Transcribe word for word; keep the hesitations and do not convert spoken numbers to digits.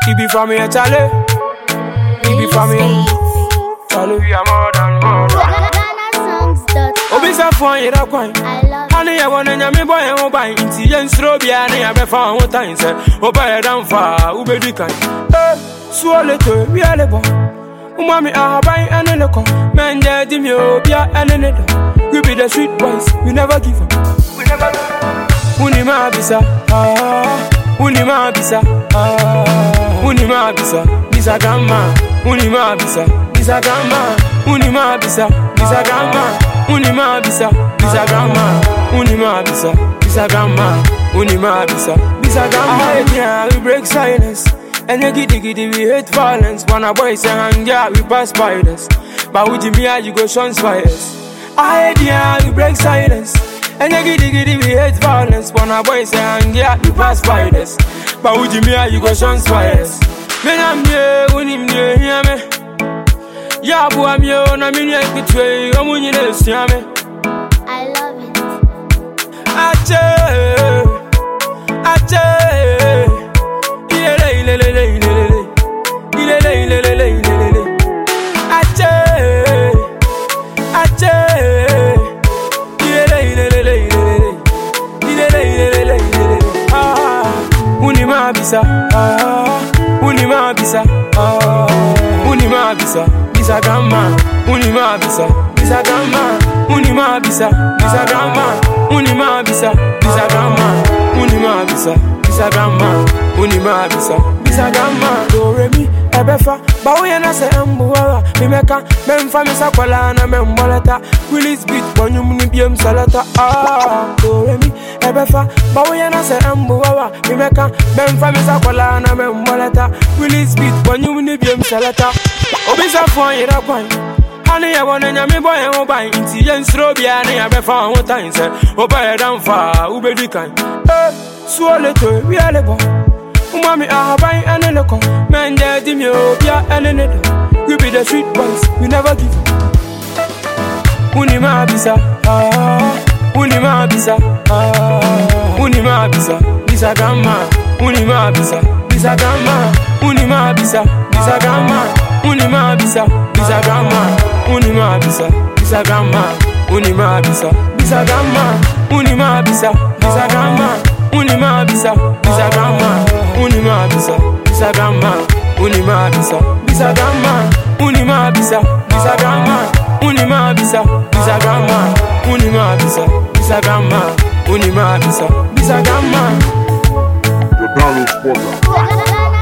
It be for me, Charlie. It be for me, Charlie. We are more than more than. Obi sa fun ye da kwan. Ani ye wona nya me boy e ho ban. Inti ye nsro bia na ya be fa ho tan se. Oba ye dan fa, u be di kan. Eh, so le to wi ale bo. Uma mi a ban ene le ko. Men je di mi obia ene ne do. We be the sweet boys, we never give up. We never give up. Uni ma bisa, ah. Uni ma bisa, ah. Uni ma bisa, bisa gamma. Uni ma bisa, bisa gamma. Uni ma bisa, bisa gamma. Uni ma bisa, bisa gamma. Uni ma bisa, bisa gamma. Uni ma bisa, bisa gamma. Yeah, we break silence. And you giddy giddy, we hate violence. Wanna boys and hang yeah, we pass by this. But with me, you go shun spiders. I hate yeah, we break silence. And you giddy giddy, we hate violence. Wanna boys and hang yeah, we pass by this. But with me, you go shun spiders. Men I'm here, when him near hear me. Yeah, boy, I'm here, and I'm in here between you. I'm winning this, yeah, me. I love it. Ache, ache. Ile ile ile ile ile. Ile ile ile ile ile ile. Ache, ache. Ile ile ile ile ile. Ile ile ile ile ile. Ah, uni ma bisa. Ah, uni ma bisa. Ah, uni ma bisa. Bisa gamma, uni ma bisa, bisa gamma, uni ma bisa, bisa gamma, uni ma bisa, bisa gamma, uni ma bisa, bisa gamma, uni ma bisa, bisa gamma. Do re mi ebefa, ba we na se embuwa, mi meka, mem fa mi sakwala na mem boleta, release beat bonyum ni biem salata. Ah, do re mi ebefa, ba we na se embuwa, mi meka, mem fa mi sakwala na mem boleta, release beat bonyum ni biem salata. Obi sa fun ye da kwan. Ani ye wona nya me boy e ho ban. Inti ye nsro bia na ya be fa ho tan se. Oba ye dan fa, u be di kan. Eh, so le to wi ale bo. Uma mi a ban ene le ko. Men je di mi obia ene ne do. We be the sweet boys, we never give up. Uni ma bisa, ah. Uni ma bisa, ah. Uni ma bisa, bisa gamma. Uni ma bisa, bisa gamma. Uni ma bisa, bisa gamma. Uni ma bisa, bisa gamma. Uni ma bisa, bisa gamma. Uni ma bisa, bisa gamma. Uni ma bisa, bisa gamma. Uni ma bisa, bisa gamma. Uni ma bisa, bisa gamma. Uni ma bisa, bisa gamma. Uni ma bisa, bisa gamma. Uni ma bisa, bisa gamma. Uni ma bisa, bisa gamma. Uni ma bisa, bisa gamma. The Donald Spotter.